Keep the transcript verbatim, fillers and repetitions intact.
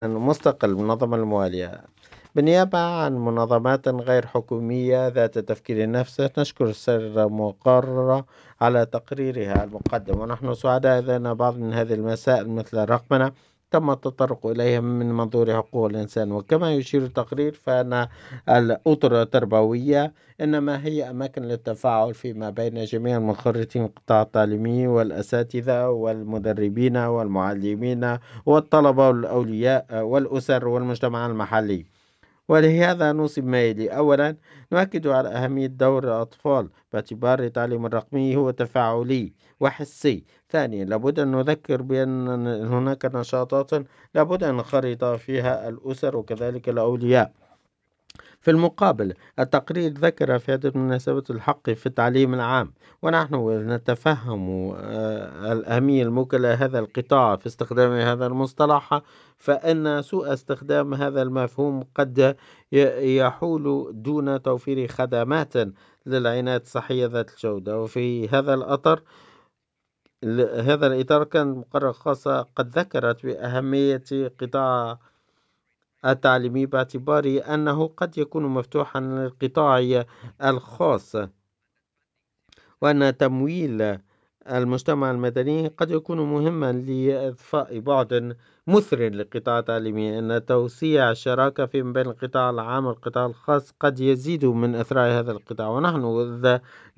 مستقل بالمنظمة الموالية بالنيابة عن منظمات غير حكومية ذات تفكير نفسه. نشكر السيدة مقررة على تقريرها المقدم، ونحن سعداء لأن بعض من هذه المسائل مثل الرقمنة تم التطرق إليها من منظور حقوق الإنسان. وكما يشير التقرير فإن الأطر التربوية إنما هي أماكن للتفاعل فيما بين جميع المنخرطين القطاع التعليمي والأساتذة والمدربين والمعلمين والطلبة والأولياء والأسر والمجتمع المحلي. ولهذا نوصي ما يلي: أولا، نؤكد على أهمية دور الأطفال باعتبار التعليم الرقمي هو تفاعلي وحسي. ثانيا، لابد أن نذكر بأن هناك نشاطات لابد أن نخرط فيها الأسر وكذلك الأولياء. في المقابل، التقرير ذكر في عدة مناسبات الحق في التعليم العام، ونحن نتفهم آه، الأهمية الموكلة هذا القطاع في استخدام هذا المصطلح، فإن سوء استخدام هذا المفهوم قد ي- يحول دون توفير خدمات للعناية الصحية ذات الجودة. وفي هذا الأطر ل- هذا الإطار كان مقرر خاصة قد ذكرت بأهمية قطاع التعليمي باعتبار أنه قد يكون مفتوحا للقطاع الخاص، وأن تمويل المجتمع المدني قد يكون مهما لإضفاء بعد مثر للقطاع التعليمي. أن توسيع الشراكة في بين القطاع العام والقطاع الخاص قد يزيد من إثراء هذا القطاع، ونحن